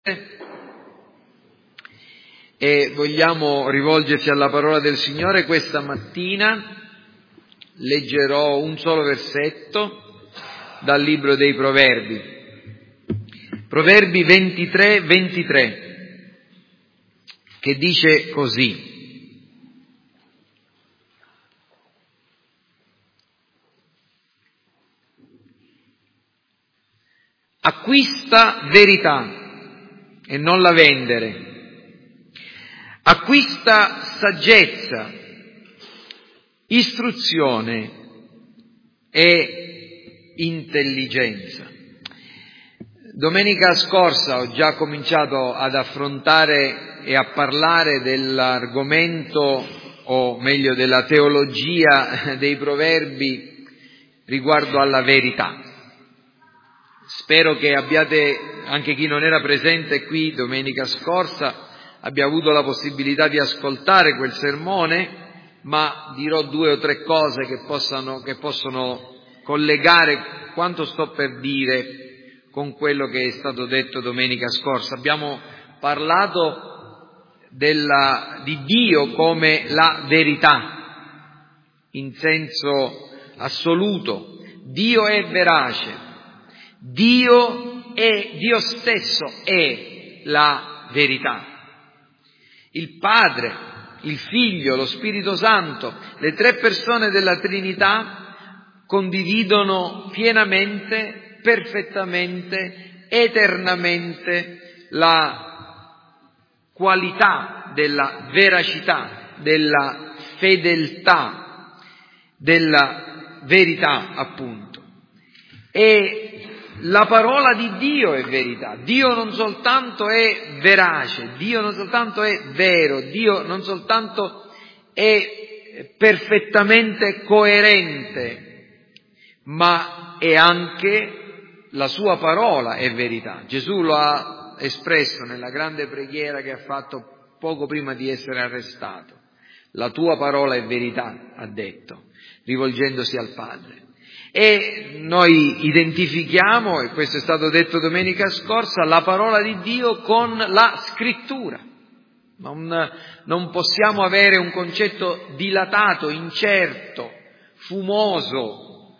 E vogliamo rivolgerci alla parola del Signore. Questa mattina leggerò un solo versetto dal libro dei Proverbi. Proverbi 23, che dice così: acquista verità e non la vendere. Acquista saggezza, istruzione e intelligenza. Domenica scorsa ho già cominciato ad affrontare e a parlare dell'argomento, o meglio della teologia dei proverbi riguardo alla verità. Spero che abbiate, anche chi non era presente qui domenica scorsa, abbia avuto la possibilità di ascoltare quel sermone, ma dirò 2 o 3 cose che possono collegare quanto sto per dire con quello che è stato detto domenica scorsa. Abbiamo parlato di Dio come la verità, in senso assoluto. Dio è verace, Dio stesso è la verità. Il Padre, il Figlio, lo Spirito Santo, le 3 persone della Trinità condividono pienamente, perfettamente, eternamente la qualità della veracità, della fedeltà, della verità, appunto. E la parola di Dio è verità. Dio non soltanto è verace, Dio non soltanto è vero, Dio non soltanto è perfettamente coerente, ma è anche la sua parola è verità. Gesù lo ha espresso nella grande preghiera che ha fatto poco prima di essere arrestato. La tua parola è verità, ha detto, rivolgendosi al Padre. E noi identifichiamo, e questo è stato detto domenica scorsa, la parola di Dio con la Scrittura. Non possiamo avere un concetto dilatato, incerto, fumoso,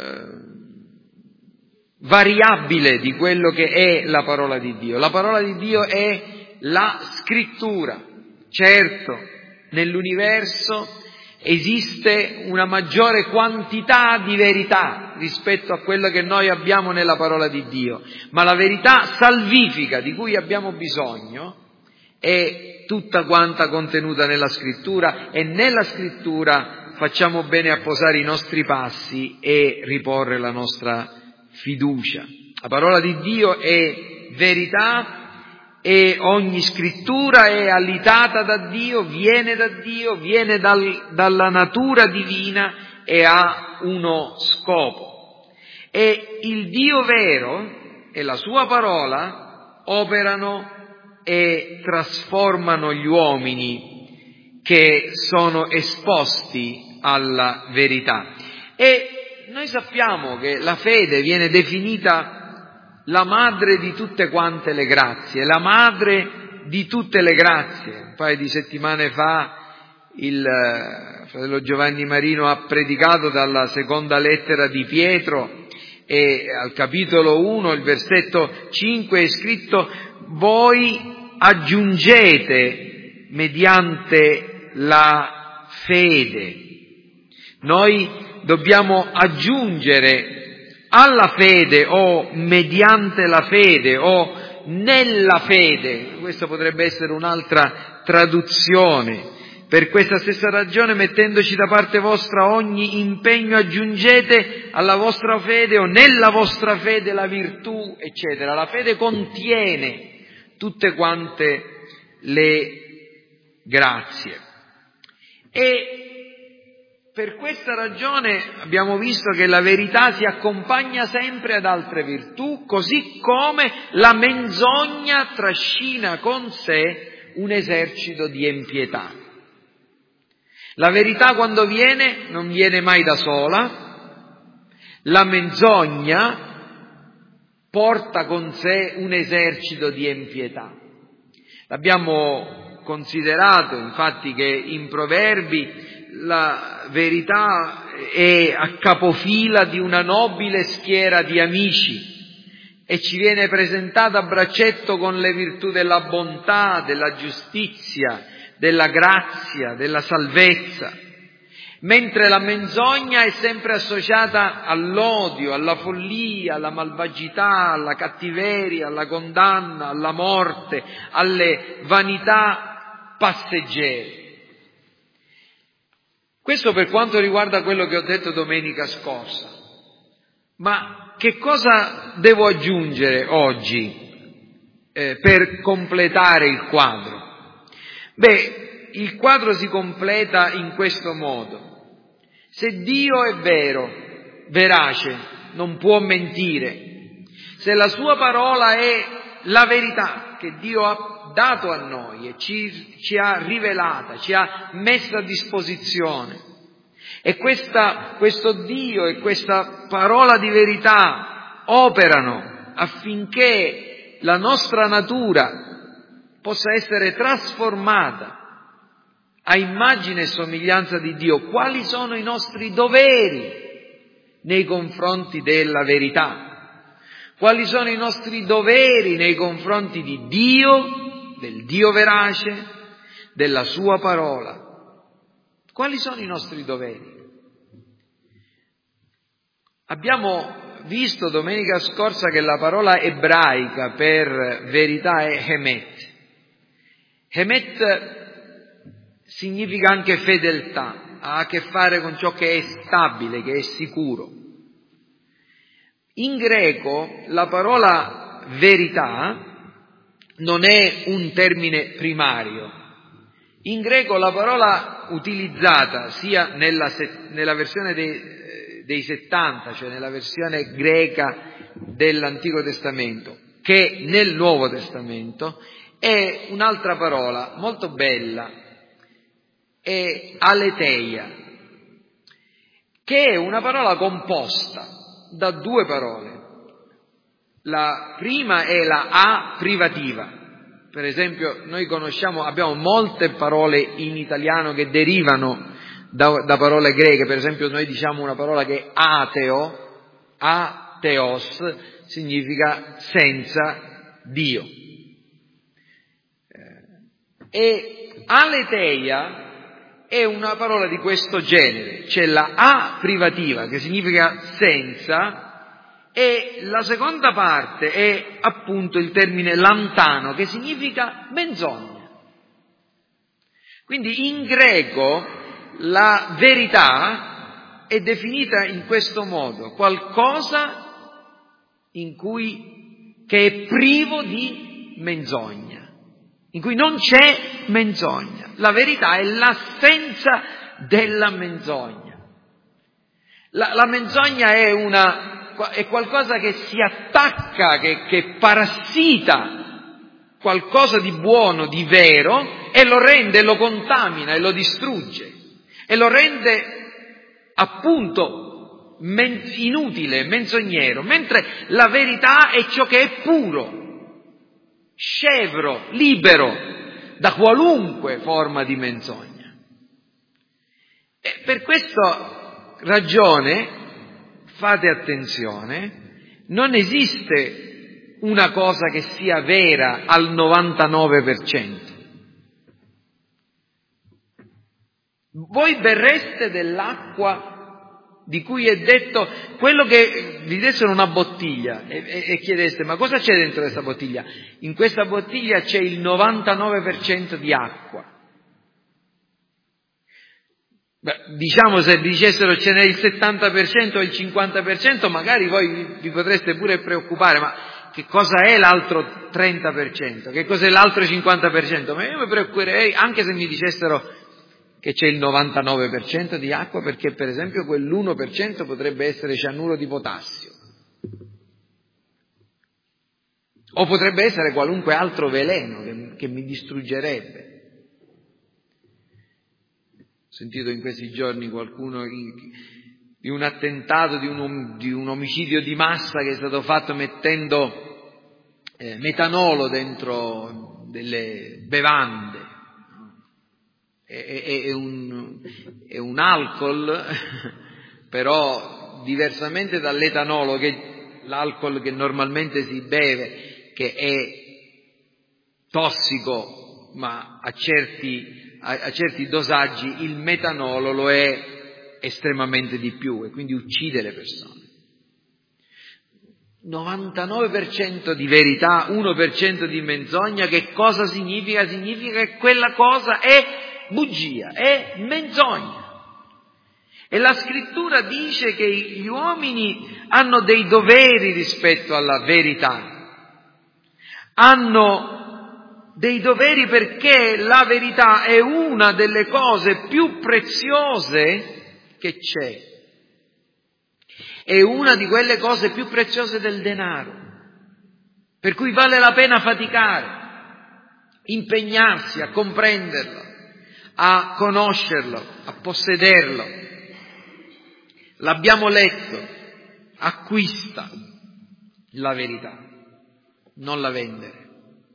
variabile di quello che è la parola di Dio. La parola di Dio è la Scrittura. Certo, nell'universo esiste una maggiore quantità di verità rispetto a quello che noi abbiamo nella parola di Dio, ma la verità salvifica di cui abbiamo bisogno è tutta quanta contenuta nella Scrittura, e nella Scrittura facciamo bene a posare i nostri passi e riporre la nostra fiducia. La parola di Dio è verità, e ogni scrittura è alitata da Dio, viene dalla natura divina e ha uno scopo. E il Dio vero e la sua parola operano e trasformano gli uomini che sono esposti alla verità. E noi sappiamo che la fede viene definita la madre di tutte quante le grazie, la madre di tutte le grazie. Un paio di settimane fa il fratello Giovanni Marino ha predicato dalla seconda lettera di Pietro, e al capitolo 1, il versetto 5 è scritto: voi aggiungete mediante la fede. Noi dobbiamo aggiungere alla fede, o mediante la fede, o nella fede. Questo potrebbe essere un'altra traduzione. Per questa stessa ragione, mettendoci da parte vostra ogni impegno, aggiungete alla vostra fede, o nella vostra fede, la virtù, eccetera. La fede contiene tutte quante le grazie. E per questa ragione abbiamo visto che la verità si accompagna sempre ad altre virtù, così come la menzogna trascina con sé un esercito di empietà. La verità, quando viene, non viene mai da sola. La menzogna porta con sé un esercito di empietà. Abbiamo considerato infatti che in Proverbi la verità è a capofila di una nobile schiera di amici e ci viene presentata a braccetto con le virtù della bontà, della giustizia, della grazia, della salvezza, mentre la menzogna è sempre associata all'odio, alla follia, alla malvagità, alla cattiveria, alla condanna, alla morte, alle vanità passeggere. Questo per quanto riguarda quello che ho detto domenica scorsa. Ma che cosa devo aggiungere oggi per completare il quadro? Beh, il quadro si completa in questo modo. Se Dio è vero, verace, non può mentire, se la sua parola è la verità che Dio ha dato a noi e ci ha rivelata, ci ha messo a disposizione, e questo Dio e questa parola di verità operano affinché la nostra natura possa essere trasformata a immagine e somiglianza di Dio, quali sono i nostri doveri nei confronti della verità? Quali sono i nostri doveri nei confronti di Dio, del Dio verace, della sua parola? Quali sono i nostri doveri? Abbiamo visto domenica scorsa che la parola ebraica per verità è emet. Emet significa anche fedeltà, ha a che fare con ciò che è stabile, che è sicuro. In greco la parola verità non è un termine primario. In greco la parola utilizzata sia nella versione dei 70, cioè nella versione greca dell'Antico Testamento, che nel Nuovo Testamento, è un'altra parola molto bella, è aletheia, che è una parola composta da due parole. La prima è la a privativa. Per esempio, noi abbiamo molte parole in italiano che derivano da parole greche. Per esempio, noi diciamo una parola che è atheos, significa senza Dio. E aletheia è una parola di questo genere. C'è la a privativa, che significa senza, e la seconda parte è appunto il termine lantano, che significa menzogna. Quindi in greco la verità è definita in questo modo: qualcosa che è privo di menzogna, in cui non c'è menzogna. La verità è l'assenza della menzogna. La menzogna è qualcosa che si attacca, che parassita qualcosa di buono, di vero, e lo rende, lo contamina e lo distrugge e lo rende appunto inutile, menzognero, mentre la verità è ciò che è puro, scevro, libero da qualunque forma di menzogna. E per questa ragione, fate attenzione, non esiste una cosa che sia vera al 99%. Voi berreste dell'acqua di cui è detto, quello che vi dessero una bottiglia e chiedeste: ma cosa c'è dentro questa bottiglia? In questa bottiglia c'è il 99% di acqua. Diciamo, se vi dicessero ce n'è il 70% o il 50%, magari voi vi potreste pure preoccupare, ma che cosa è l'altro 30%? Che cos'è l'altro 50%? Ma io mi preoccuperei anche se mi dicessero che c'è il 99% di acqua, perché per esempio quell'1% potrebbe essere cianuro di potassio, o potrebbe essere qualunque altro veleno che mi distruggerebbe. Ho sentito in questi giorni qualcuno un attentato, di un omicidio di massa che è stato fatto mettendo metanolo dentro delle bevande. È un alcol, però diversamente dall'etanolo, che l'alcol che normalmente si beve, che è tossico, ma a certi dosaggi, il metanolo lo è estremamente di più e quindi uccide le persone. 99% di verità, 1% di menzogna. Che cosa significa? Significa che quella cosa è bugia, è menzogna. E la Scrittura dice che gli uomini hanno dei doveri rispetto alla verità. Hanno dei doveri perché la verità è una delle cose più preziose che c'è. È una di quelle cose più preziose del denaro, per cui vale la pena faticare, impegnarsi a comprenderlo, a conoscerlo, a possederlo. L'abbiamo letto, acquista la verità, non la vendere.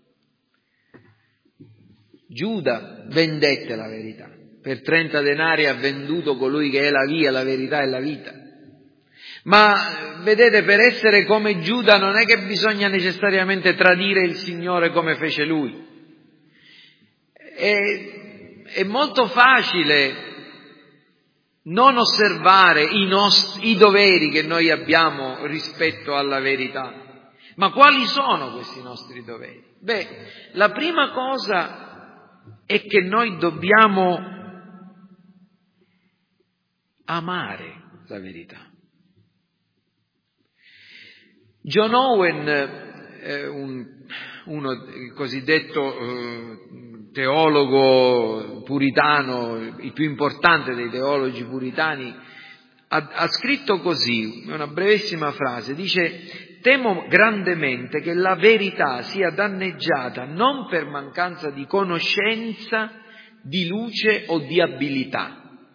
Giuda vendette la verità. Per 30 denari ha venduto colui che è la via, la verità e la vita. Ma vedete, per essere come Giuda non è che bisogna necessariamente tradire il Signore come fece lui. È molto facile non osservare i doveri che noi abbiamo rispetto alla verità. Ma quali sono questi nostri doveri? La prima cosa è che noi dobbiamo amare la verità. John Owen, il cosiddetto teologo puritano, il più importante dei teologi puritani, ha scritto così, una brevissima frase, dice: temo grandemente che la verità sia danneggiata non per mancanza di conoscenza, di luce o di abilità.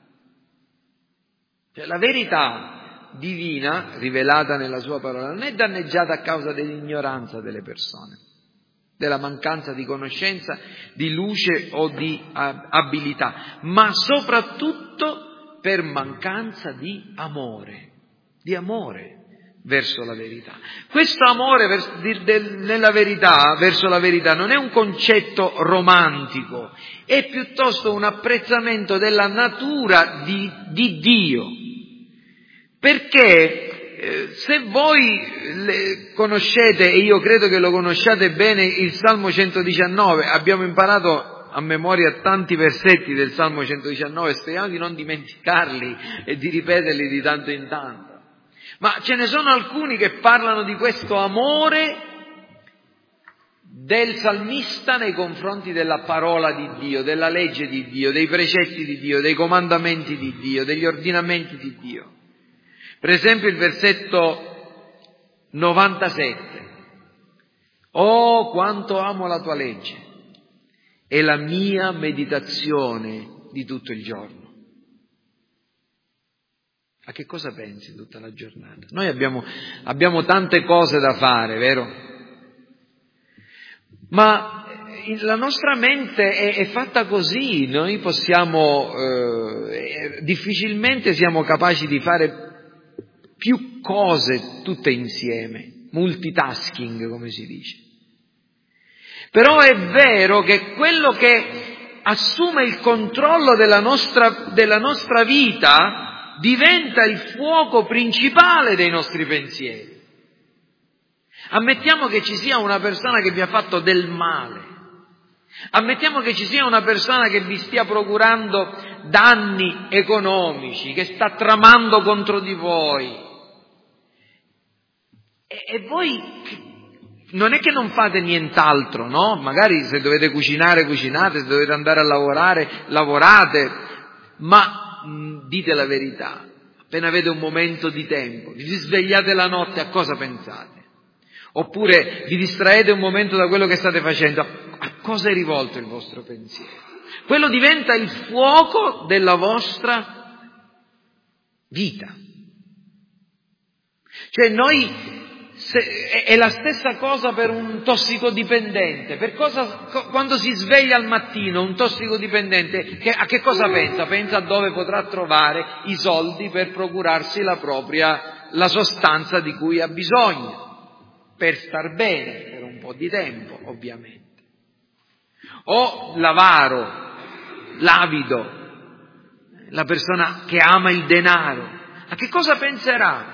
Cioè, la verità divina, rivelata nella sua parola, non è danneggiata a causa dell'ignoranza delle persone, della mancanza di conoscenza, di luce o di abilità, ma soprattutto per mancanza di amore verso la verità. Questo amore nella verità, verso la verità, non è un concetto romantico, è piuttosto un apprezzamento della natura di Dio. Perché se voi conoscete, e io credo che lo conosciate bene, il Salmo 119, abbiamo imparato a memoria tanti versetti del Salmo 119, speriamo di non dimenticarli e di ripeterli di tanto in tanto. Ma ce ne sono alcuni che parlano di questo amore del salmista nei confronti della parola di Dio, della legge di Dio, dei precetti di Dio, dei comandamenti di Dio, degli ordinamenti di Dio. Per esempio il versetto 97. Oh, quanto amo la tua legge, è la mia meditazione di tutto il giorno. A che cosa pensi tutta la giornata? Noi abbiamo tante cose da fare, vero? Ma la nostra mente è fatta così, noi difficilmente siamo capaci di fare più cose tutte insieme, multitasking come si dice. Però è vero che quello che assume il controllo della nostra vita diventa il fuoco principale dei nostri pensieri. Ammettiamo che ci sia una persona che vi ha fatto del male. Ammettiamo che ci sia una persona che vi stia procurando danni economici, che sta tramando contro di voi. E voi non è che non fate nient'altro, no? Magari se dovete cucinare, cucinate, se dovete andare a lavorare, lavorate, ma dite la verità. Appena avete un momento di tempo, vi svegliate la notte, a cosa pensate? Oppure vi distraete un momento da quello che state facendo, a cosa è rivolto il vostro pensiero? Quello diventa il fuoco della vostra vita. Cioè è la stessa cosa per un tossicodipendente. Quando si sveglia al mattino un tossicodipendente, a che cosa pensa? Pensa a dove potrà trovare i soldi per procurarsi la sostanza di cui ha bisogno, per star bene, per un po' di tempo, ovviamente. O l'avaro, l'avido, la persona che ama il denaro, a che cosa penserà?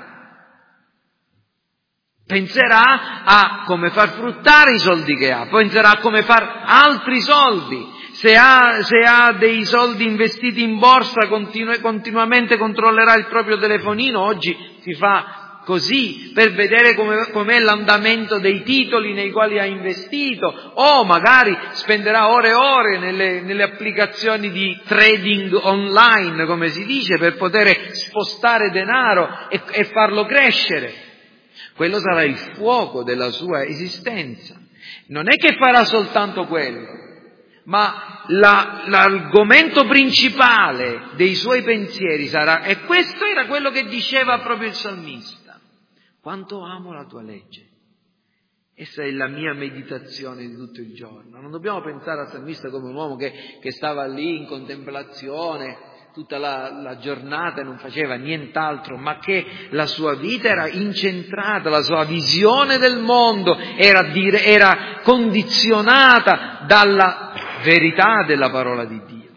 Penserà a come far fruttare i soldi che ha, penserà a come far altri soldi. Se ha dei soldi investiti in borsa, continuamente controllerà il proprio telefonino. Oggi si fa così per vedere com'è l'andamento dei titoli nei quali ha investito, o magari spenderà ore e ore nelle applicazioni di trading online, come si dice, per poter spostare denaro e farlo crescere. Quello sarà il fuoco della sua esistenza. Non è che farà soltanto quello, ma l'argomento principale dei suoi pensieri sarà, e questo era quello che diceva proprio il salmista: quanto amo la tua legge. Essa è la mia meditazione di tutto il giorno. Non dobbiamo pensare al salmista come un uomo che stava lì in contemplazione tutta la giornata e non faceva nient'altro, ma che la sua vita era incentrata, la sua visione del mondo era condizionata dalla verità della parola di Dio.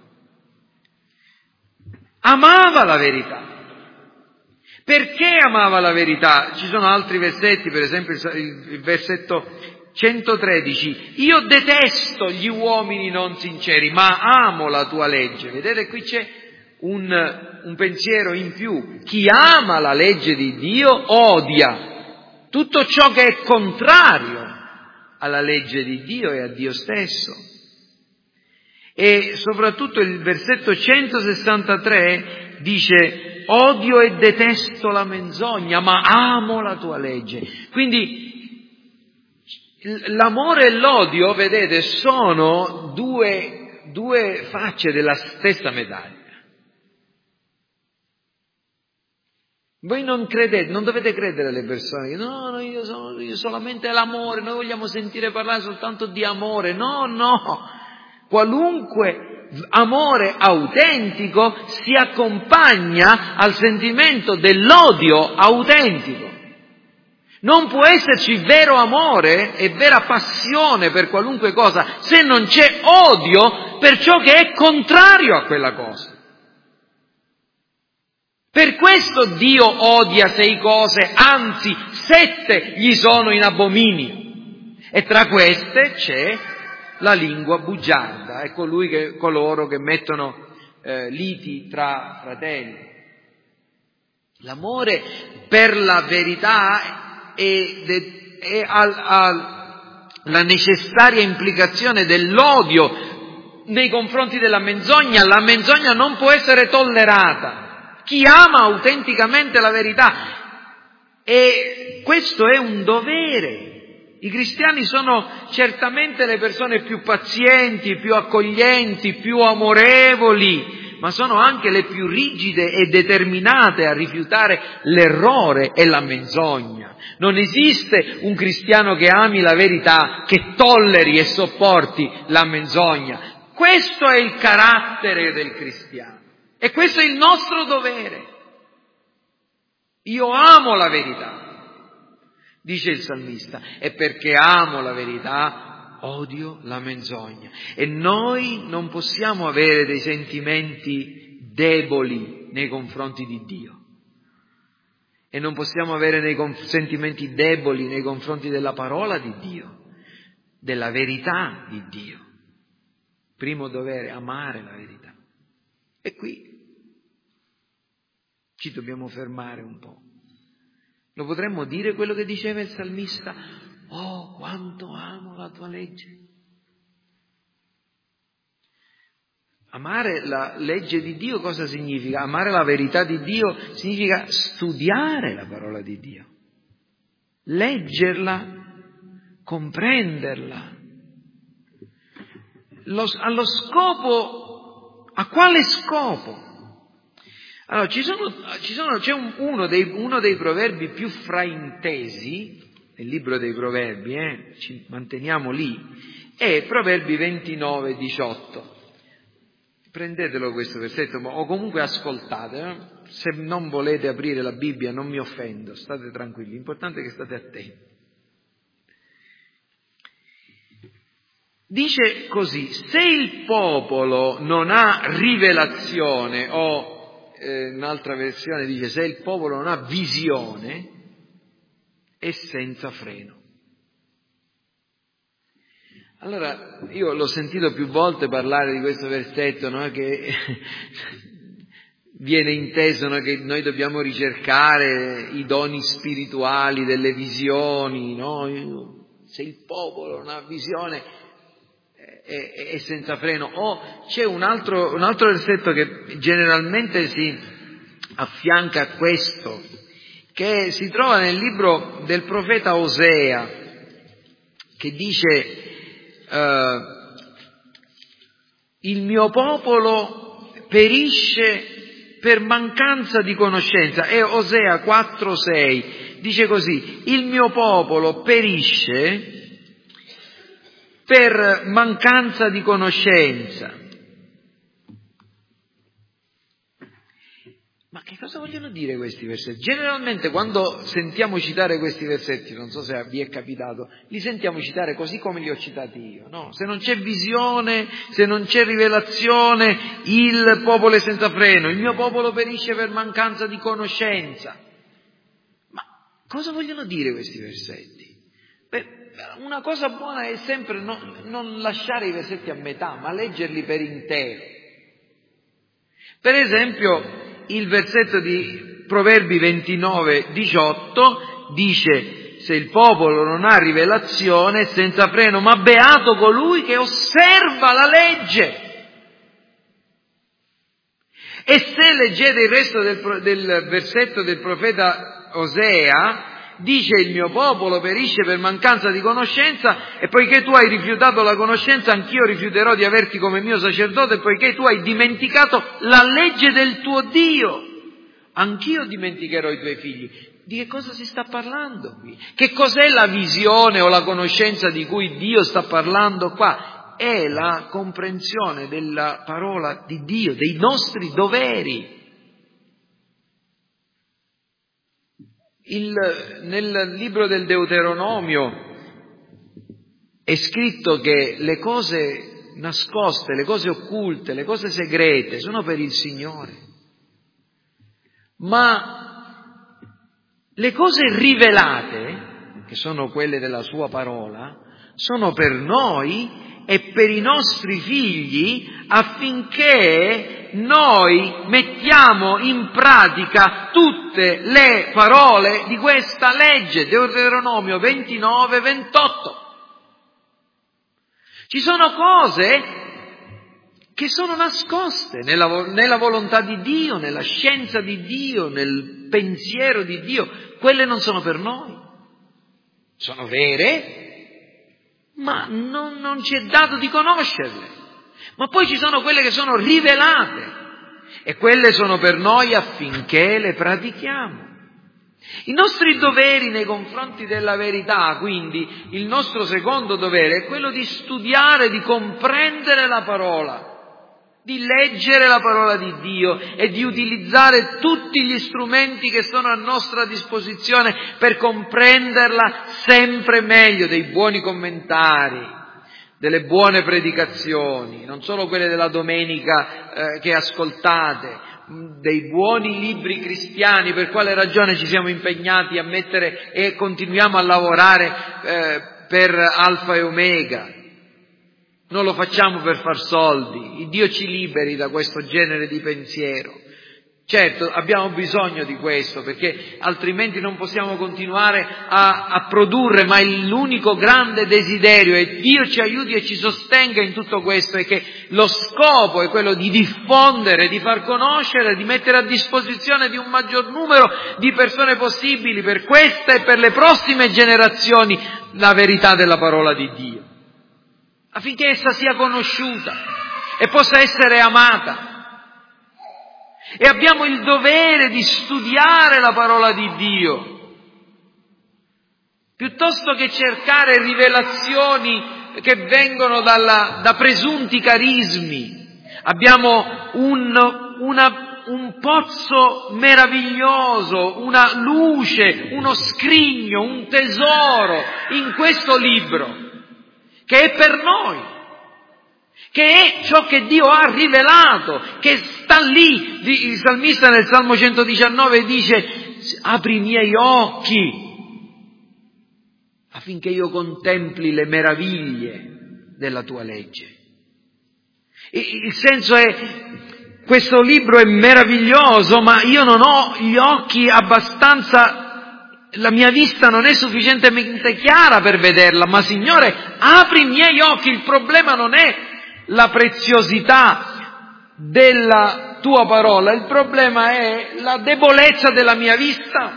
Amava la verità. Perché amava la verità? Ci sono altri versetti, per esempio il versetto 113: io detesto gli uomini non sinceri, ma amo la tua legge. Vedete, qui c'è un pensiero in più. Chi ama la legge di Dio odia tutto ciò che è contrario alla legge di Dio e a Dio stesso. E soprattutto il versetto 163 dice: odio e detesto la menzogna, ma amo la tua legge. Quindi l'amore e l'odio, vedete, sono due facce della stessa medaglia. Voi non dovete credere alle persone che no, io solamente l'amore, noi vogliamo sentire parlare soltanto di amore. No. Qualunque amore autentico si accompagna al sentimento dell'odio autentico. Non può esserci vero amore e vera passione per qualunque cosa se non c'è odio per ciò che è contrario a quella cosa. Per questo Dio odia 6 cose, anzi 7 gli sono in abominio. E tra queste c'è la lingua bugiarda, è coloro che mettono liti tra fratelli. L'amore per la verità ha la necessaria implicazione dell'odio nei confronti della menzogna. La menzogna non può essere tollerata. Chi ama autenticamente la verità, e questo è un dovere. I cristiani sono certamente le persone più pazienti, più accoglienti, più amorevoli, ma sono anche le più rigide e determinate a rifiutare l'errore e la menzogna. Non esiste un cristiano che ami la verità, che tolleri e sopporti la menzogna. Questo è il carattere del cristiano. E questo è il nostro dovere. Io amo la verità, dice il salmista, e perché amo la verità odio la menzogna. E noi non possiamo avere dei sentimenti deboli nei confronti di Dio. E non possiamo avere dei sentimenti deboli nei confronti della parola di Dio, della verità di Dio. Primo dovere, amare la verità. E qui ci dobbiamo fermare un po'. Lo potremmo dire quello che diceva il salmista: oh, quanto amo la tua legge. Amare la legge di Dio cosa significa? Amare la verità di Dio significa studiare la parola di Dio, leggerla, comprenderla. Allo scopo, a quale scopo? Allora, c'è uno dei proverbi più fraintesi nel libro dei proverbi, ci manteniamo lì, è Proverbi 29:18. Prendetelo questo versetto, o comunque ascoltate, se non volete aprire la Bibbia non mi offendo, state tranquilli, l'importante è che state attenti. Dice così: se il popolo non ha rivelazione, o un'altra versione dice se il popolo non ha visione, è senza freno. Allora, io l'ho sentito più volte parlare di questo versetto, no? Che viene inteso, no? Che noi dobbiamo ricercare i doni spirituali delle visioni, no? Se il popolo non ha visione è senza freno. O c'è un altro versetto che generalmente si affianca a questo, che si trova nel libro del profeta Osea, che dice: il mio popolo perisce per mancanza di conoscenza. E Osea 4:6 dice così: il mio popolo perisce per mancanza di conoscenza. Ma che cosa vogliono dire questi versetti? Generalmente quando sentiamo citare questi versetti, non so se vi è capitato, li sentiamo citare così come li ho citati io, no? Se non c'è visione, se non c'è rivelazione, il popolo è senza freno, il mio popolo perisce per mancanza di conoscenza. Ma cosa vogliono dire questi versetti? Beh, una cosa buona è sempre non lasciare i versetti a metà, ma leggerli per intero. Per esempio, il versetto di Proverbi 29:18 dice: se il popolo non ha rivelazione è senza freno, ma beato colui che osserva la legge. E se leggete il resto del versetto del profeta Osea, dice: il mio popolo perisce per mancanza di conoscenza, e poiché tu hai rifiutato la conoscenza, anch'io rifiuterò di averti come mio sacerdote, poiché tu hai dimenticato la legge del tuo Dio, anch'io dimenticherò i tuoi figli. Di che cosa si sta parlando qui? Che cos'è la visione o la conoscenza di cui Dio sta parlando qua? È la comprensione della parola di Dio, dei nostri doveri. Nel libro del Deuteronomio è scritto che le cose nascoste, le cose occulte, le cose segrete sono per il Signore, ma le cose rivelate, che sono quelle della sua parola, sono per noi e per i nostri figli, affinché noi mettiamo in pratica tutte le parole di questa legge. Deuteronomio 29:28. Ci sono cose che sono nascoste nella volontà di Dio, nella scienza di Dio, nel pensiero di Dio. Quelle non sono per noi. Sono vere, ma non ci è dato di conoscerle. Ma poi ci sono quelle che sono rivelate, e quelle sono per noi affinché le pratichiamo. I nostri doveri nei confronti della verità, quindi, il nostro secondo dovere è quello di studiare, di comprendere la parola, di leggere la parola di Dio e di utilizzare tutti gli strumenti che sono a nostra disposizione per comprenderla sempre meglio, dei buoni commentari, delle buone predicazioni, non solo quelle della domenica che ascoltate, dei buoni libri cristiani. Per quale ragione ci siamo impegnati a mettere e continuiamo a lavorare per Alfa e Omega? Non lo facciamo per far soldi. Dio ci liberi da questo genere di pensiero. Certo, abbiamo bisogno di questo, perché altrimenti non possiamo continuare a produrre, ma l'unico grande desiderio, e Dio ci aiuti e ci sostenga in tutto questo, è che lo scopo è quello di diffondere, di far conoscere, di mettere a disposizione di un maggior numero di persone possibili, per questa e per le prossime generazioni, la verità della parola di Dio, affinché essa sia conosciuta e possa essere amata. e abbiamo il dovere di studiare la parola di Dio, piuttosto che cercare rivelazioni che vengono da presunti carismi. Abbiamo un pozzo meraviglioso, una luce, uno scrigno, un tesoro in questo libro, che è per noi, che è ciò che Dio ha rivelato, che sta lì. Il salmista nel Salmo 119 dice: apri i miei occhi affinché io contempli le meraviglie della tua legge. Il senso è: questo libro è meraviglioso, ma io non ho gli occhi abbastanza, la mia vista non è sufficientemente chiara per vederla, ma Signore, apri i miei occhi. Il problema non è la preziosità della tua parola, il problema è la debolezza della mia vista.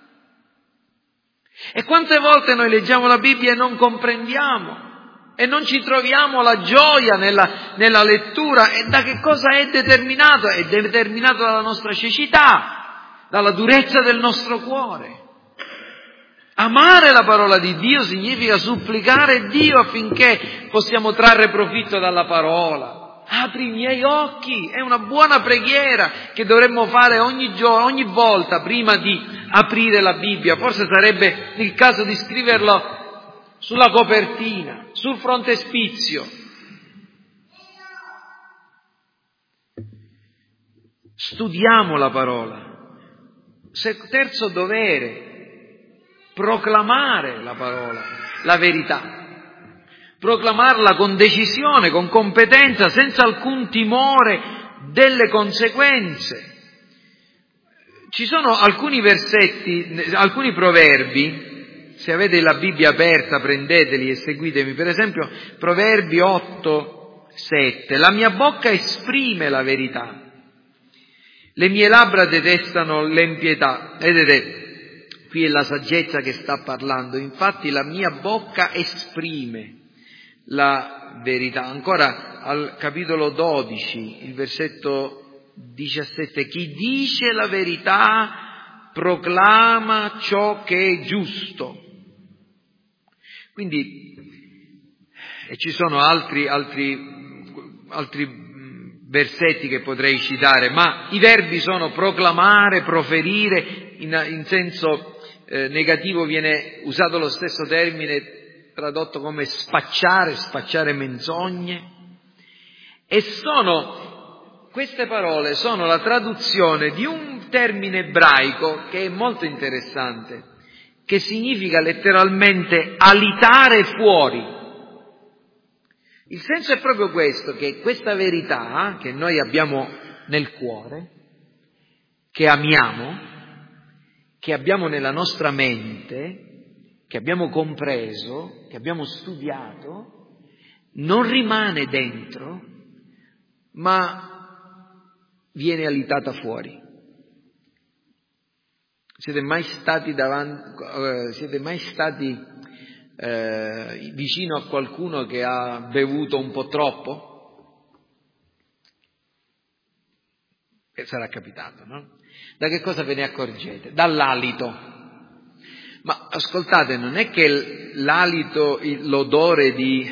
E quante volte noi leggiamo la Bibbia e non comprendiamo, e non ci troviamo la gioia nella lettura. E da che cosa è determinato? È determinato dalla nostra cecità, dalla durezza del nostro cuore. Amare la parola di Dio significa supplicare Dio affinché possiamo trarre profitto dalla parola. Apri i miei occhi, è una buona preghiera che dovremmo fare ogni volta prima di aprire la Bibbia. Forse sarebbe il caso di scriverlo sulla copertina, sul frontespizio. Studiamo la parola. Terzo dovere: proclamare la parola, la verità. Proclamarla con decisione, con competenza, senza alcun timore delle conseguenze. Ci sono alcuni versetti, alcuni proverbi, se avete la Bibbia aperta prendeteli e seguitemi. Per esempio Proverbi 8:7: la mia bocca esprime la verità, le mie labbra detestano l'empietà. Vedete, qui è la saggezza che sta parlando. Infatti la mia bocca esprime la verità. Ancora al capitolo 12, il versetto 17: chi dice la verità proclama ciò che è giusto. Quindi, e ci sono altri versetti che potrei citare, ma i verbi sono proclamare, proferire. In senso negativo viene usato lo stesso termine tradotto come spacciare menzogne. E queste parole sono la traduzione di un termine ebraico che è molto interessante, che significa letteralmente alitare fuori. Il senso è proprio questo, che questa verità che noi abbiamo nel cuore, che amiamo, che abbiamo nella nostra mente, che abbiamo compreso, che abbiamo studiato, non rimane dentro, ma viene alitata fuori. Siete mai stati vicino a qualcuno che ha bevuto un po' troppo? Sarà capitato, no? Da che cosa ve ne accorgete? Dall'alito. Ma ascoltate, non è che l'alito, l'odore di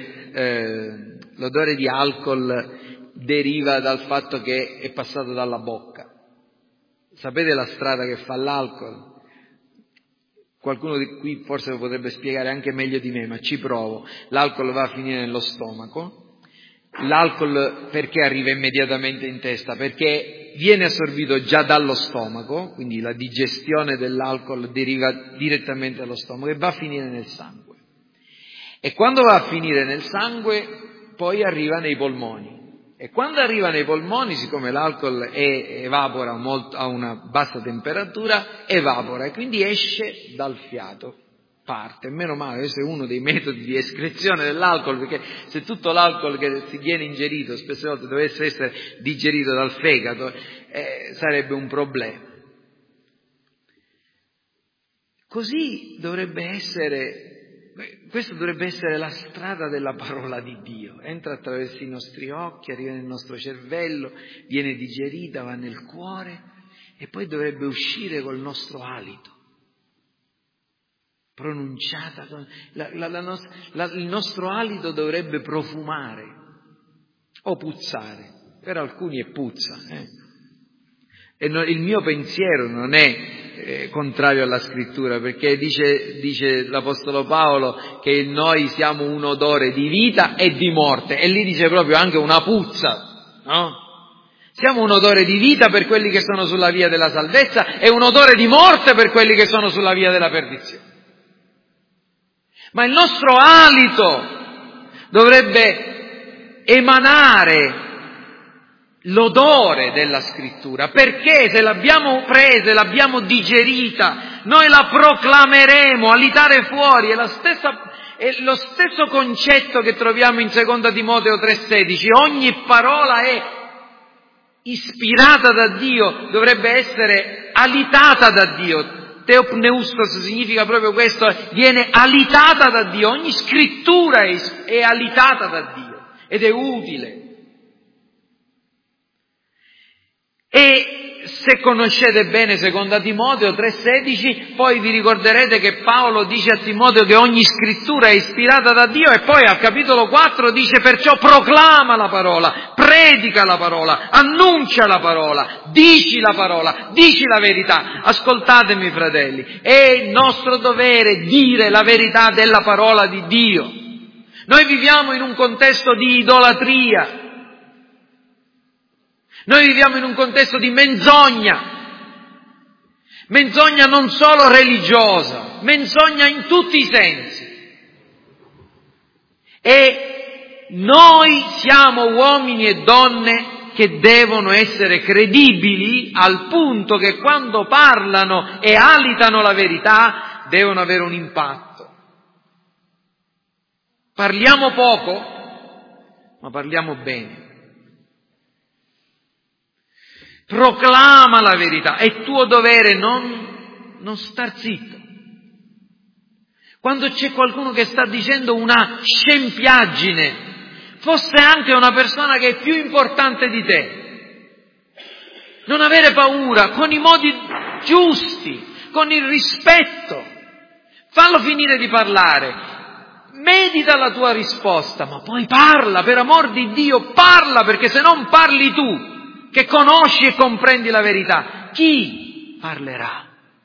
alcol deriva dal fatto che è passato dalla bocca. Sapete la strada che fa l'alcol? Qualcuno di qui forse lo potrebbe spiegare anche meglio di me, ma ci provo. L'alcol va a finire nello stomaco. L'alcol perché arriva immediatamente in testa? Perché viene assorbito già dallo stomaco, quindi la digestione dell'alcol deriva direttamente dallo stomaco e va a finire nel sangue. E quando va a finire nel sangue, poi arriva nei polmoni. E quando arriva nei polmoni, siccome l'alcol evapora a una bassa temperatura, evapora e quindi esce dal fiato. Parte, meno male, questo è uno dei metodi di escrezione dell'alcol, perché se tutto l'alcol che si viene ingerito spesse volte dovesse essere digerito dal fegato, sarebbe un problema. Così dovrebbe essere Questa dovrebbe essere la strada della parola di Dio. Entra attraverso i nostri occhi, arriva nel nostro cervello, viene digerita, va nel cuore e poi dovrebbe uscire col nostro alito. Pronunciata, il nostro alito dovrebbe profumare o puzzare. Per alcuni è puzza. E il mio pensiero non è contrario alla scrittura, perché dice l'Apostolo Paolo che noi siamo un odore di vita e di morte, e lì dice proprio anche una puzza, no? Siamo un odore di vita per quelli che sono sulla via della salvezza e un odore di morte per quelli che sono sulla via della perdizione. Ma il nostro alito dovrebbe emanare l'odore della scrittura, perché se l'abbiamo presa, l'abbiamo digerita, noi la proclameremo, alitare fuori. È lo stesso concetto che troviamo in 2 Timoteo 3,16. Ogni parola è ispirata da Dio, dovrebbe essere alitata da Dio. Theopneustos significa proprio questo, viene alitata da Dio. Ogni scrittura è alitata da Dio ed è utile. E se conoscete bene 2 Timoteo 3,16, poi vi ricorderete che Paolo dice a Timoteo che ogni scrittura è ispirata da Dio, e poi al capitolo 4 dice: perciò proclama la parola, predica la parola, annuncia la parola, dici la verità. Ascoltatemi, fratelli, è il nostro dovere dire la verità della parola di Dio. Noi viviamo in un contesto di idolatria. Noi viviamo in un contesto di menzogna non solo religiosa, menzogna in tutti i sensi. E noi siamo uomini e donne che devono essere credibili, al punto che quando parlano e alitano la verità devono avere un impatto. Parliamo poco, ma parliamo bene. Proclama la verità, è tuo dovere non star zitto. Quando c'è qualcuno che sta dicendo una scempiaggine, fosse anche una persona che è più importante di te, non avere paura, con i modi giusti, con il rispetto, fallo finire di parlare, medita la tua risposta, ma poi parla, per amor di Dio, parla, perché se non parli tu, che conosci e comprendi la verità, chi parlerà?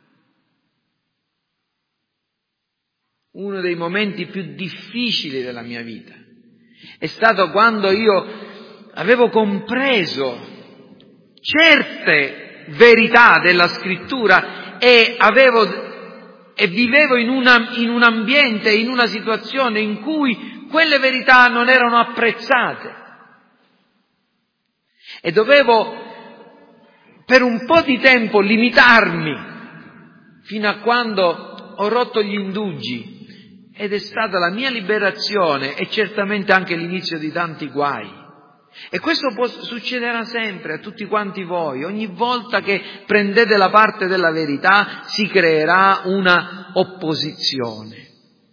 Uno dei momenti più difficili della mia vita è stato quando io avevo compreso certe verità della scrittura e vivevo in un ambiente, in una situazione in cui quelle verità non erano apprezzate. E dovevo per un po' di tempo limitarmi, fino a quando ho rotto gli indugi, ed è stata la mia liberazione e certamente anche l'inizio di tanti guai. E questo succederà sempre a tutti quanti voi. Ogni volta che prendete la parte della verità si creerà una opposizione.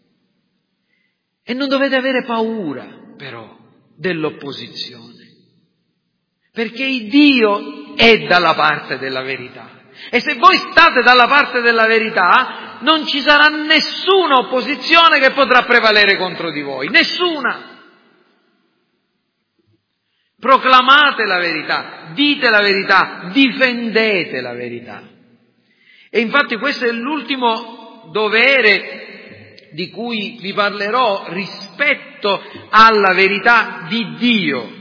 E non dovete avere paura, però, dell'opposizione. Perché il Dio è dalla parte della verità. E se voi state dalla parte della verità, non ci sarà nessuna opposizione che potrà prevalere contro di voi. Nessuna. Proclamate la verità, dite la verità, difendete la verità. E infatti questo è l'ultimo dovere di cui vi parlerò rispetto alla verità di Dio.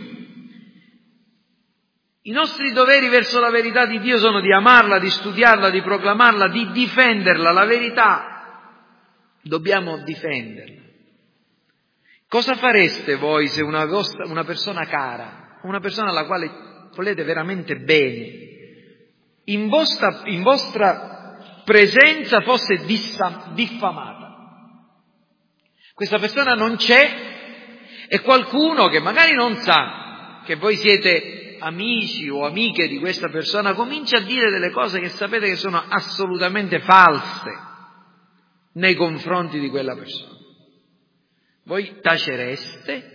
I nostri doveri verso la verità di Dio sono di amarla, di studiarla, di proclamarla, di difenderla. La verità dobbiamo difenderla. Cosa fareste voi se una persona cara, una persona alla quale volete veramente bene, in vostra presenza fosse diffamata? Questa persona non c'è e qualcuno che magari non sa che voi siete amici o amiche di questa persona comincia a dire delle cose che sapete che sono assolutamente false nei confronti di quella persona. Voi tacereste?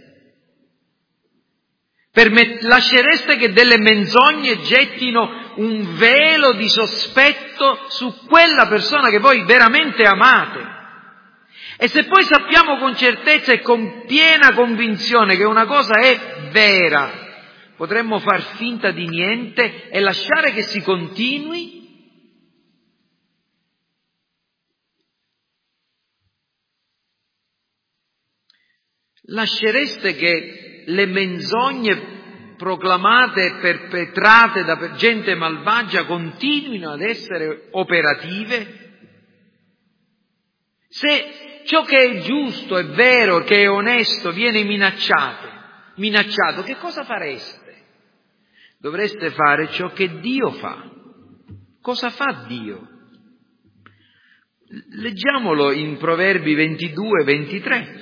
Lascereste che delle menzogne gettino un velo di sospetto su quella persona che voi veramente amate? E se poi sappiamo con certezza e con piena convinzione che una cosa è vera, potremmo far finta di niente e lasciare che si continui? Lascereste che le menzogne proclamate e perpetrate da gente malvagia continuino ad essere operative? Se ciò che è giusto, è vero, che è onesto viene minacciato, che cosa fareste? Dovreste fare ciò che Dio fa. Cosa fa Dio? Leggiamolo in Proverbi 22, 23.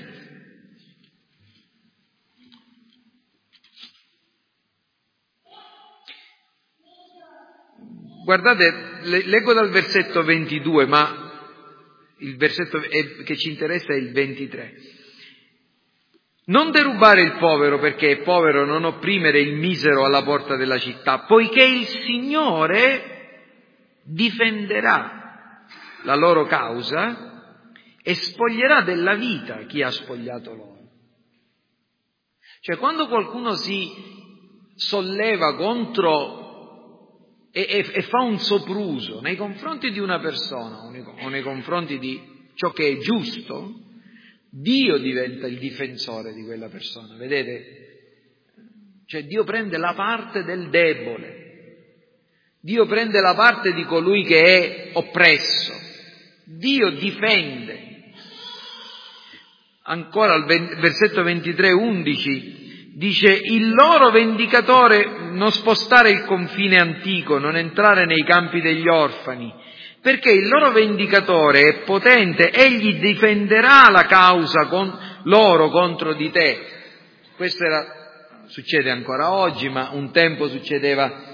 Guardate, leggo dal versetto 22, ma il versetto che ci interessa è il 23. Non derubare il povero perché è povero, non opprimere il misero alla porta della città, poiché il Signore difenderà la loro causa e spoglierà della vita chi ha spogliato loro. Cioè, quando qualcuno si solleva contro e fa un sopruso nei confronti di una persona o nei confronti di ciò che è giusto, Dio diventa il difensore di quella persona, vedete? Cioè Dio prende la parte del debole, Dio prende la parte di colui che è oppresso, Dio difende. Ancora al versetto 23, 11 dice: il loro vendicatore non spostare il confine antico, non entrare nei campi degli orfani, perché il loro vendicatore è potente, egli difenderà la causa loro contro di te. Questo succede ancora oggi, ma un tempo succedeva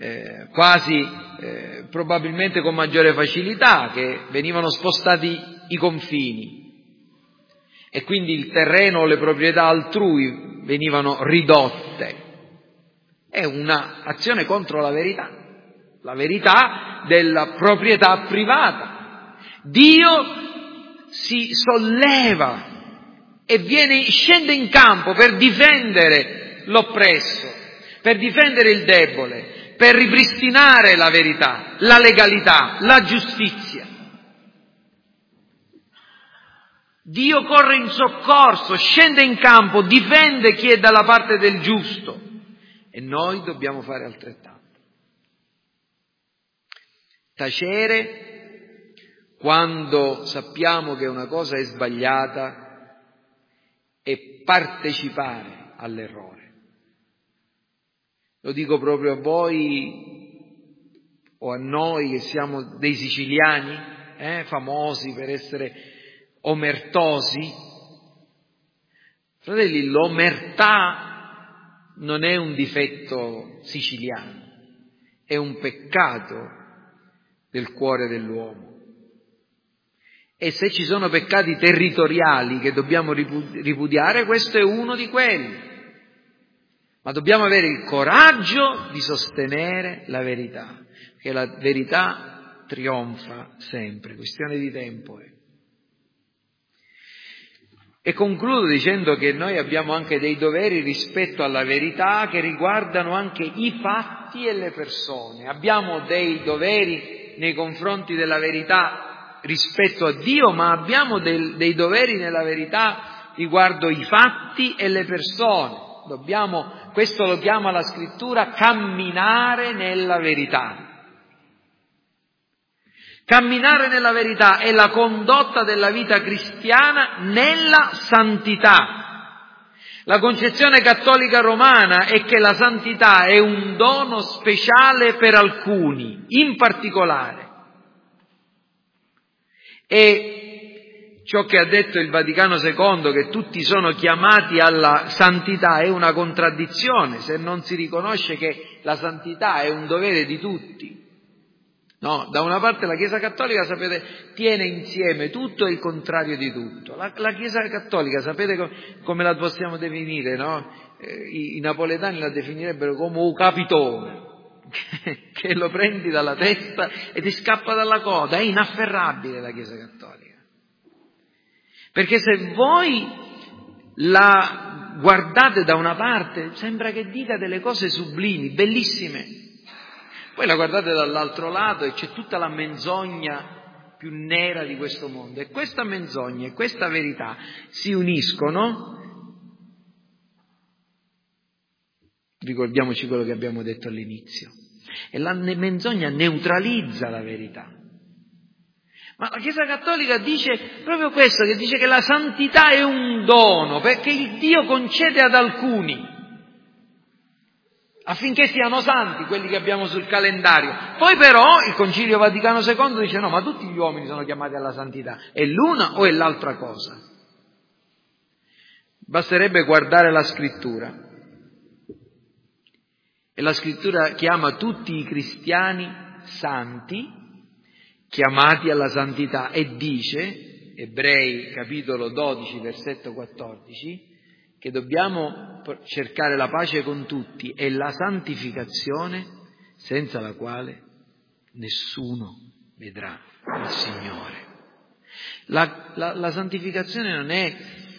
probabilmente con maggiore facilità, che venivano spostati i confini e quindi il terreno o le proprietà altrui venivano ridotte. È un'azione contro la verità della proprietà privata. Dio si solleva e scende in campo per difendere l'oppresso, per difendere il debole, per ripristinare la verità, la legalità, la giustizia. Dio corre in soccorso, scende in campo, difende chi è dalla parte del giusto e noi dobbiamo fare altrettanto. Tacere quando sappiamo che una cosa è sbagliata e partecipare all'errore. Lo dico proprio a voi o a noi che siamo dei siciliani, famosi per essere omertosi. Fratelli, l'omertà non è un difetto siciliano, è un peccato del cuore dell'uomo. E se ci sono peccati territoriali che dobbiamo ripudiare, questo è uno di quelli. Ma dobbiamo avere il coraggio di sostenere la verità, perché la verità trionfa sempre, questione di tempo è. E concludo dicendo che noi abbiamo anche dei doveri rispetto alla verità che riguardano anche i fatti e le persone. Abbiamo dei doveri nei confronti della verità rispetto a Dio, ma abbiamo dei doveri nella verità riguardo i fatti e le persone. Questo lo chiama la Scrittura camminare nella verità. Camminare nella verità è la condotta della vita cristiana nella santità. La concezione cattolica romana è che la santità è un dono speciale per alcuni, in particolare. E ciò che ha detto il Vaticano II, che tutti sono chiamati alla santità, è una contraddizione se non si riconosce che la santità è un dovere di tutti. No, da una parte la Chiesa Cattolica, sapete, tiene insieme tutto e il contrario di tutto. La Chiesa Cattolica, sapete come la possiamo definire, no? I napoletani la definirebbero come un capitone, che lo prendi dalla testa e ti scappa dalla coda. È inafferrabile la Chiesa Cattolica. Perché se voi la guardate da una parte, sembra che dica delle cose sublimi, bellissime. Poi la guardate dall'altro lato e c'è tutta la menzogna più nera di questo mondo. E questa menzogna e questa verità si uniscono. Ricordiamoci quello che abbiamo detto all'inizio. E la menzogna neutralizza la verità. Ma la Chiesa Cattolica dice proprio questo, che dice che la santità è un dono, perché il Dio concede ad alcuni, affinché siano santi quelli che abbiamo sul calendario. Poi però il Concilio Vaticano II dice no, ma tutti gli uomini sono chiamati alla santità, è l'una o è l'altra cosa? Basterebbe guardare la Scrittura, e la Scrittura chiama tutti i cristiani santi, chiamati alla santità, e dice, Ebrei capitolo 12 versetto 14, che dobbiamo cercare la pace con tutti e la santificazione, senza la quale nessuno vedrà il Signore. La santificazione non è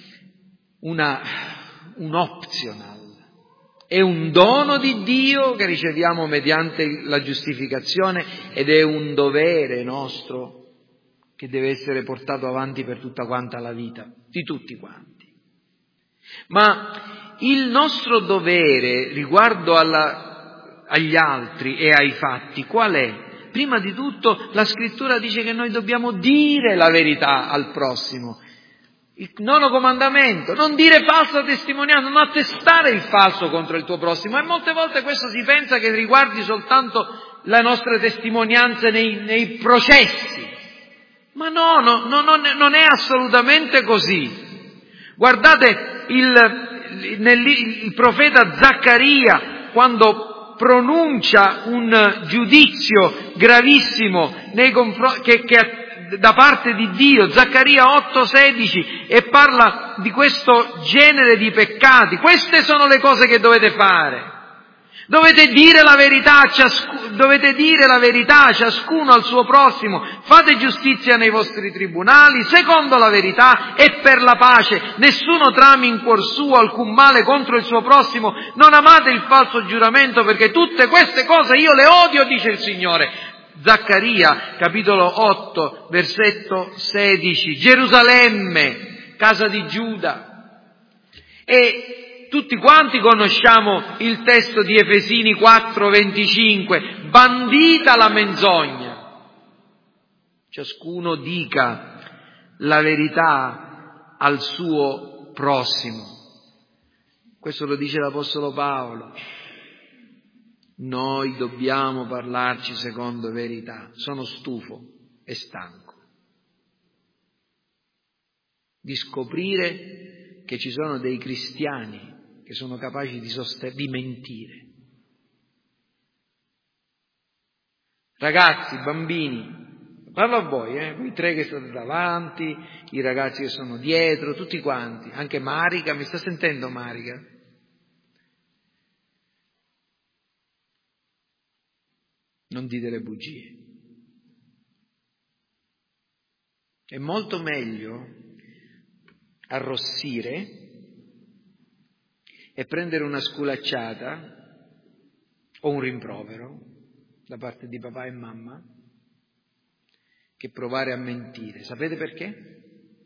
un optional, è un dono di Dio che riceviamo mediante la giustificazione ed è un dovere nostro che deve essere portato avanti per tutta quanta la vita, di tutti quanti. Ma il nostro dovere riguardo agli altri e ai fatti qual è? Prima di tutto la Scrittura dice che noi dobbiamo dire la verità al prossimo. Il 9° comandamento, non dire falsa testimonianza, non attestare il falso contro il tuo prossimo. E molte volte questo si pensa che riguardi soltanto le nostre testimonianze nei processi. Ma no, non è assolutamente così. Guardate il profeta Zaccaria, quando pronuncia un giudizio gravissimo da parte di Dio, Zaccaria 8,16, e parla di questo genere di peccati. Queste sono le cose che dovete fare. Dovete dire la verità ciascuno al suo prossimo, fate giustizia nei vostri tribunali, secondo la verità e per la pace, nessuno trami in cuor suo alcun male contro il suo prossimo, non amate il falso giuramento, perché tutte queste cose io le odio, dice il Signore. Zaccaria, capitolo 8, versetto 16, Gerusalemme, casa di Giuda. E tutti quanti conosciamo il testo di Efesini 4:25, bandita la menzogna. Ciascuno dica la verità al suo prossimo. Questo lo dice l'Apostolo Paolo. Noi dobbiamo parlarci secondo verità. Sono stufo e stanco di scoprire che ci sono dei cristiani che sono capaci di mentire. Ragazzi, bambini, parlo a voi, voi 3 che state davanti, i ragazzi che sono dietro, tutti quanti, anche Marica, mi sta sentendo Marica? Non dite le bugie. È molto meglio arrossire e prendere una sculacciata o un rimprovero da parte di papà e mamma che provare a mentire. Sapete perché?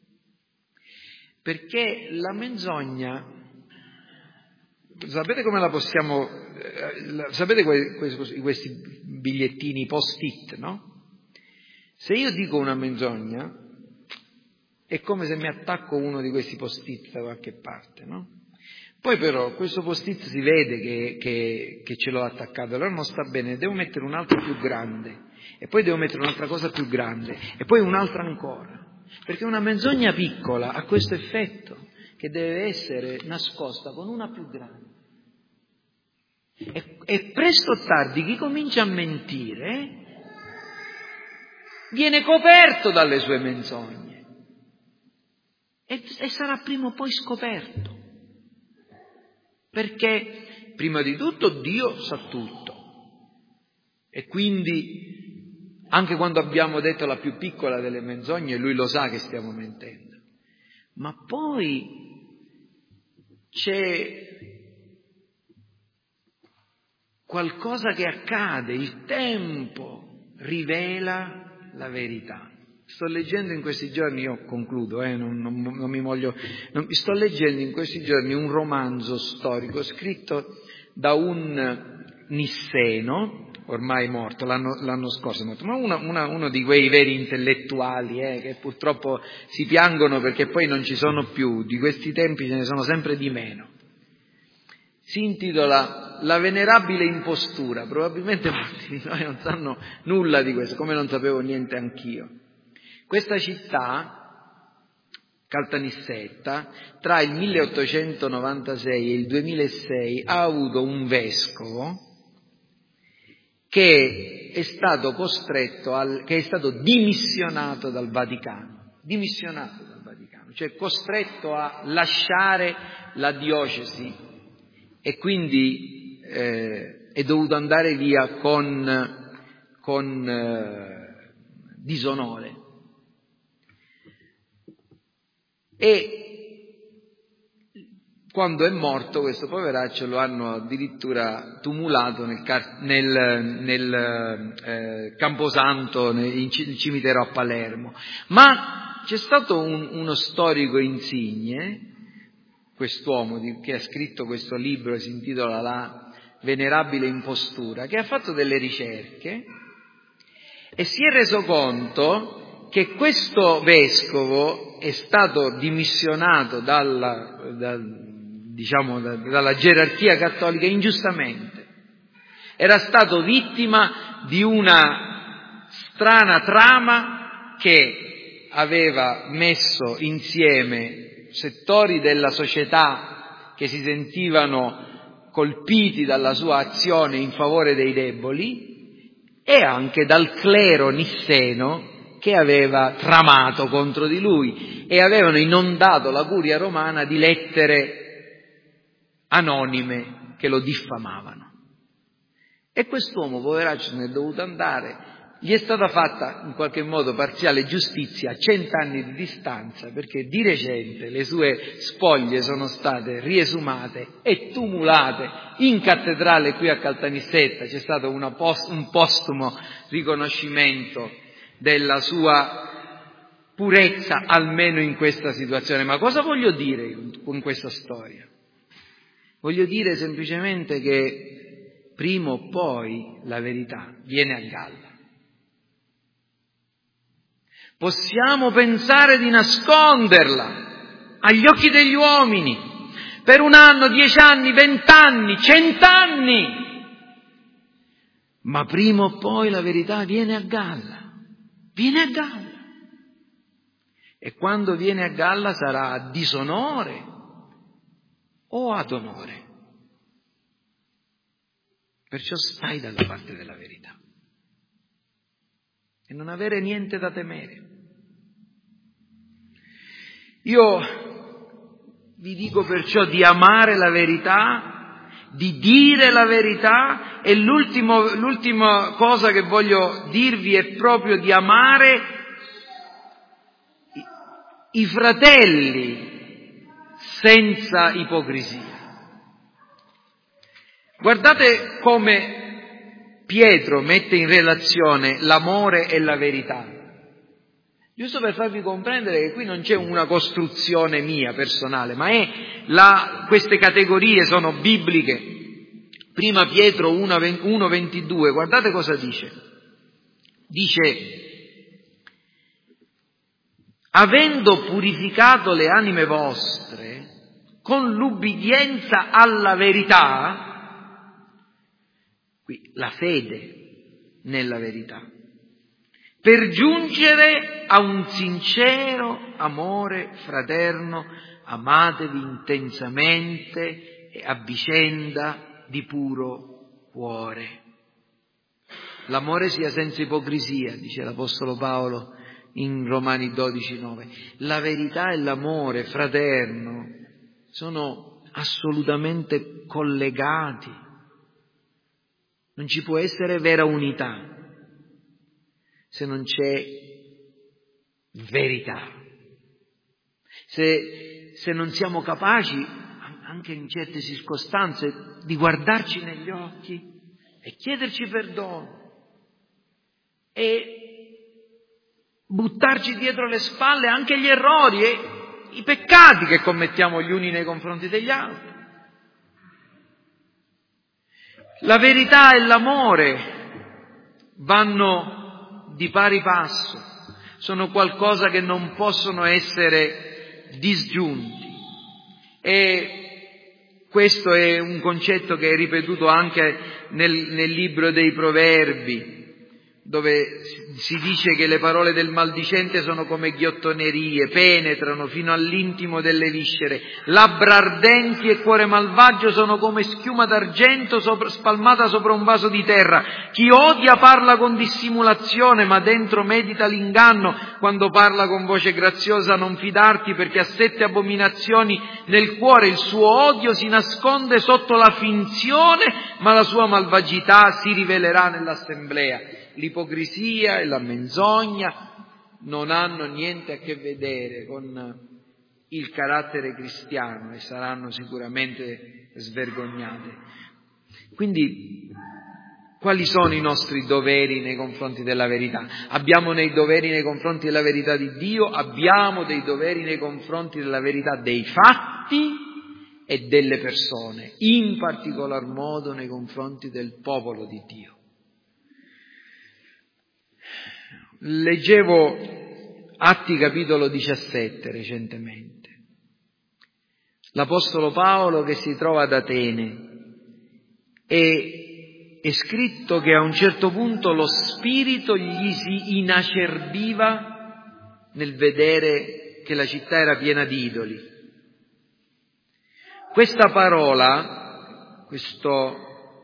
Perché la menzogna, sapete come la possiamo, sapete questi bigliettini post-it, no? Se io dico una menzogna è come se mi attacco uno di questi post-it da qualche parte, no? Poi però questo post-it si vede che ce l'ho attaccato, allora non sta bene, devo mettere un altro più grande, e poi devo mettere un'altra cosa più grande, e poi un'altra ancora, perché una menzogna piccola ha questo effetto, che deve essere nascosta con una più grande. E presto o tardi chi comincia a mentire viene coperto dalle sue menzogne e sarà prima o poi scoperto, perché prima di tutto Dio sa tutto e quindi anche quando abbiamo detto la più piccola delle menzogne Lui lo sa che stiamo mentendo, ma poi c'è qualcosa che accade, il tempo rivela la verità. Sto leggendo in questi giorni, io concludo, sto leggendo in questi giorni un romanzo storico scritto da un nisseno, ormai morto, l'anno scorso morto, ma uno di quei veri intellettuali che purtroppo si piangono perché poi non ci sono più, di questi tempi ce ne sono sempre di meno. Si intitola La venerabile impostura, probabilmente molti di noi non sanno nulla di questo, come non sapevo niente anch'io. Questa città, Caltanissetta, tra il 1896 e il 2006 ha avuto un vescovo che è stato che è stato dimissionato dal Vaticano, cioè costretto a lasciare la diocesi e quindi è dovuto andare via con disonore. E quando è morto questo poveraccio lo hanno addirittura tumulato nel Camposanto, nel cimitero a Palermo. Ma c'è stato uno storico insigne, quest'uomo che ha scritto questo libro, si intitola La venerabile impostura, che ha fatto delle ricerche e si è reso conto che questo vescovo è stato dimissionato dalla gerarchia cattolica ingiustamente. Era stato vittima di una strana trama che aveva messo insieme settori della società che si sentivano colpiti dalla sua azione in favore dei deboli e anche dal clero nisseno che aveva tramato contro di lui e avevano inondato la curia romana di lettere anonime che lo diffamavano. E quest'uomo, poveraccio, se ne è dovuto andare. Gli è stata fatta in qualche modo parziale giustizia a 100 anni di distanza, perché di recente le sue spoglie sono state riesumate e tumulate in cattedrale qui a Caltanissetta. C'è stato un postumo riconoscimento della sua purezza, almeno in questa situazione. Ma cosa voglio dire con questa storia? Voglio dire semplicemente che prima o poi la verità viene a galla. Possiamo pensare di nasconderla agli occhi degli uomini per 1 anno, 10 anni, 20 anni, 100 anni, ma prima o poi la verità viene a galla, e quando viene a galla sarà a disonore o ad onore. Perciò stai dalla parte della verità e non avere niente da temere. Io vi dico perciò di amare la verità, di dire la verità, e l'ultima cosa che voglio dirvi è proprio di amare i fratelli senza ipocrisia. Guardate come Pietro mette in relazione l'amore e la verità. Giusto per farvi comprendere che qui non c'è una costruzione mia personale, ma queste categorie sono bibliche. Prima Pietro 1,22, guardate cosa dice. Dice: avendo purificato le anime vostre con l'ubbidienza alla verità, qui la fede nella verità, per giungere a un sincero amore fraterno, amatevi intensamente e a vicenda di puro cuore. L'amore sia senza ipocrisia, dice l'Apostolo Paolo in Romani 12,9. La verità e l'amore fraterno sono assolutamente collegati. Non ci può essere vera unità se non c'è verità. Se non siamo capaci, anche in certe circostanze, di guardarci negli occhi e chiederci perdono e buttarci dietro le spalle anche gli errori e i peccati che commettiamo gli uni nei confronti degli altri. La verità e l'amore vanno di pari passo, sono qualcosa che non possono essere disgiunti. E questo è un concetto che è ripetuto anche nel libro dei Proverbi, dove si dice che le parole del maldicente sono come ghiottonerie, penetrano fino all'intimo delle viscere, labbra ardenti e cuore malvagio sono come schiuma d'argento spalmata sopra un vaso di terra. Chi odia parla con dissimulazione, ma dentro medita l'inganno. Quando parla con voce graziosa non fidarti, perché ha 7 abominazioni nel cuore. Il suo odio si nasconde sotto la finzione, ma la sua malvagità si rivelerà nell'assemblea. L'ipocrisia e la menzogna non hanno niente a che vedere con il carattere cristiano e saranno sicuramente svergognate. Quindi, quali sono i nostri doveri nei confronti della verità? Abbiamo dei doveri nei confronti della verità di Dio, abbiamo dei doveri nei confronti della verità dei fatti e delle persone, in particolar modo nei confronti del popolo di Dio. Leggevo Atti capitolo 17 recentemente. L'Apostolo Paolo che si trova ad Atene e è scritto che a un certo punto lo spirito gli si inacerbiva nel vedere che la città era piena di idoli. Questa parola, questo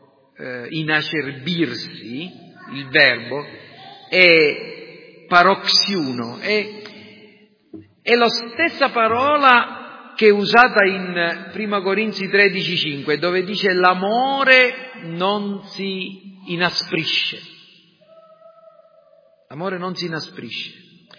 inacerbirsi, il verbo, è paroxiuno, è la stessa parola che è usata in 1 Corinzi 13,5, dove dice l'amore non si inasprisce. L'amore non si inasprisce.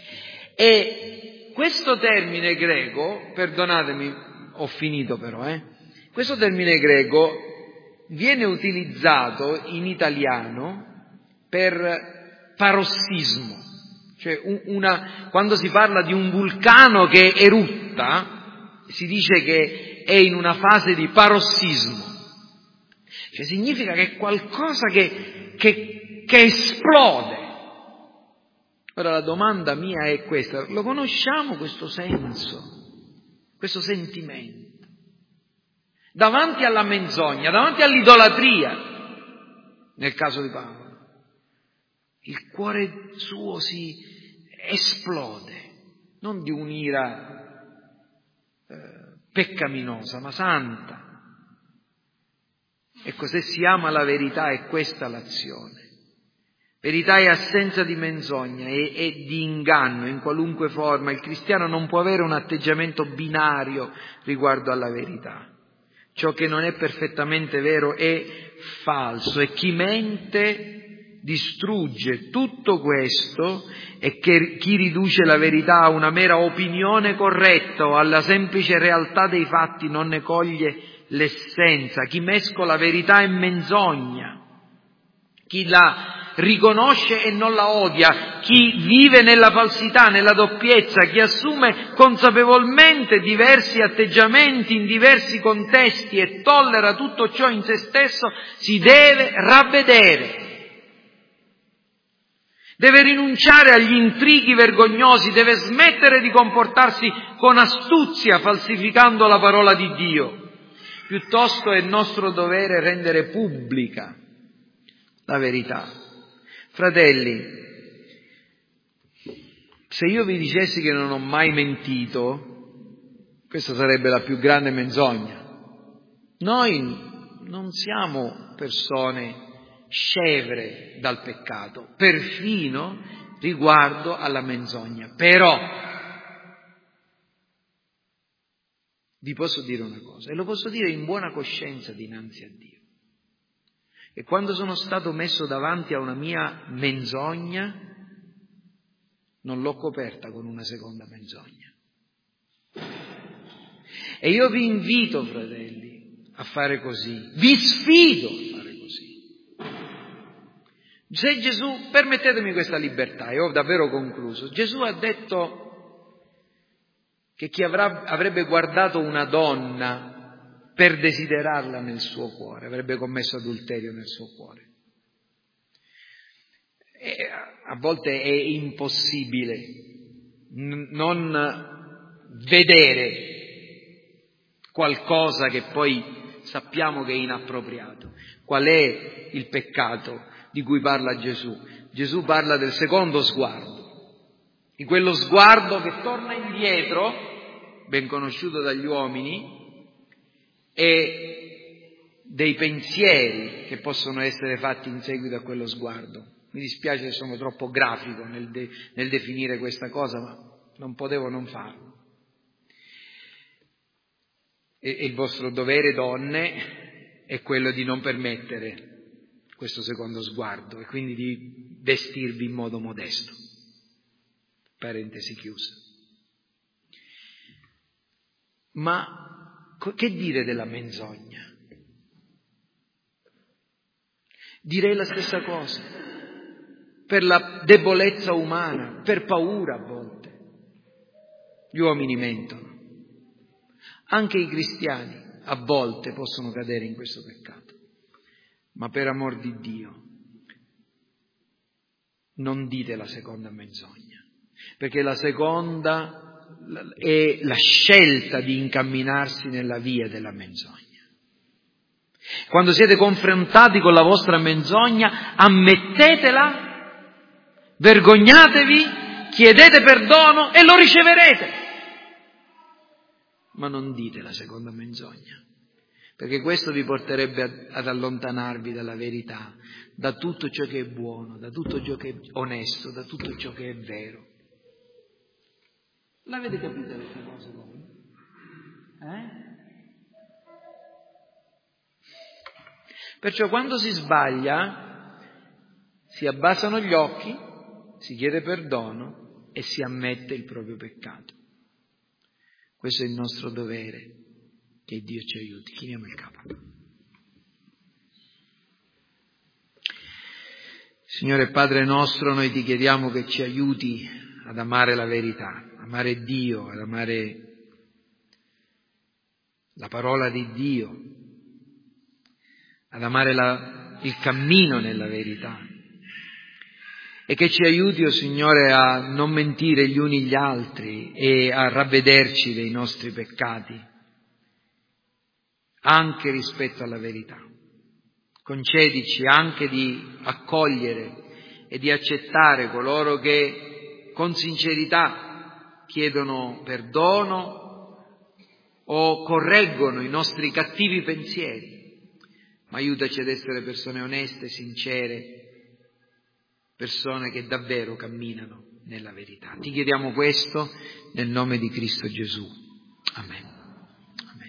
E questo termine greco, perdonatemi, ho finito però, questo termine greco viene utilizzato in italiano per parossismo. Cioè quando si parla di un vulcano che erutta, si dice che è in una fase di parossismo. Cioè significa che è qualcosa che esplode. Ora la domanda mia è questa: lo conosciamo questo senso, questo sentimento? Davanti alla menzogna, davanti all'idolatria, nel caso di Paolo, il cuore suo si esplode, non di un'ira peccaminosa, ma santa. Ecco, se si ama la verità è questa l'azione. Verità è assenza di menzogna e di inganno in qualunque forma. Il cristiano non può avere un atteggiamento binario riguardo alla verità. Ciò che non è perfettamente vero è falso, e chi mente distrugge tutto questo, e che chi riduce la verità a una mera opinione corretta o alla semplice realtà dei fatti non ne coglie l'essenza. Chi mescola verità e menzogna, chi la riconosce e non la odia, chi vive nella falsità, nella doppiezza, chi assume consapevolmente diversi atteggiamenti in diversi contesti e tollera tutto ciò in se stesso, si deve ravvedere. Deve rinunciare agli intrighi vergognosi, deve smettere di comportarsi con astuzia falsificando la parola di Dio. Piuttosto è nostro dovere rendere pubblica la verità. Fratelli, se io vi dicessi che non ho mai mentito, questa sarebbe la più grande menzogna. Noi non siamo persone scevre dal peccato, perfino riguardo alla menzogna. Però vi posso dire una cosa, e lo posso dire in buona coscienza dinanzi a Dio, e quando sono stato messo davanti a una mia menzogna, non l'ho coperta con una seconda menzogna. E io vi invito, fratelli, a fare così, vi sfido a fare così. Se Gesù, permettetemi questa libertà, e ho davvero concluso, Gesù ha detto che chi avrebbe guardato una donna per desiderarla nel suo cuore, avrebbe commesso adulterio nel suo cuore. E a volte è impossibile non vedere qualcosa che poi sappiamo che è inappropriato. Qual è il peccato di cui parla Gesù? Gesù parla del secondo sguardo, di quello sguardo che torna indietro, ben conosciuto dagli uomini, e dei pensieri che possono essere fatti in seguito a quello sguardo. Mi dispiace se sono troppo grafico nel definire questa cosa, ma non potevo non farlo. E il vostro dovere, donne, è quello di non permettere questo secondo sguardo e quindi di vestirvi in modo modesto. Parentesi chiusa. Ma che dire della menzogna? Direi la stessa cosa. Per la debolezza umana, per paura a volte. Gli uomini mentono. Anche i cristiani a volte possono cadere in questo peccato. Ma per amor di Dio, non dite la seconda menzogna, perché la seconda è la scelta di incamminarsi nella via della menzogna. Quando siete confrontati con la vostra menzogna, ammettetela, vergognatevi, chiedete perdono e lo riceverete. Ma non dite la seconda menzogna, perché questo vi porterebbe ad allontanarvi dalla verità, da tutto ciò che è buono, da tutto ciò che è onesto, da tutto ciò che è vero. L'avete capita questa cosa voi? Perciò quando si sbaglia, si abbassano gli occhi, si chiede perdono e si ammette il proprio peccato. Questo è il nostro dovere, che Dio ci aiuti. Chiniamo il capo. Signore Padre nostro, noi ti chiediamo che ci aiuti ad amare la verità, amare Dio, ad amare la parola di Dio, ad amare il cammino nella verità. E che ci aiuti, oh Signore, a non mentire gli uni gli altri e a ravvederci dei nostri peccati, anche rispetto alla verità. Concedici anche di accogliere e di accettare coloro che con sincerità chiedono perdono o correggono i nostri cattivi pensieri, ma aiutaci ad essere persone oneste, sincere, persone che davvero camminano nella verità. Ti chiediamo questo nel nome di Cristo Gesù. Amen.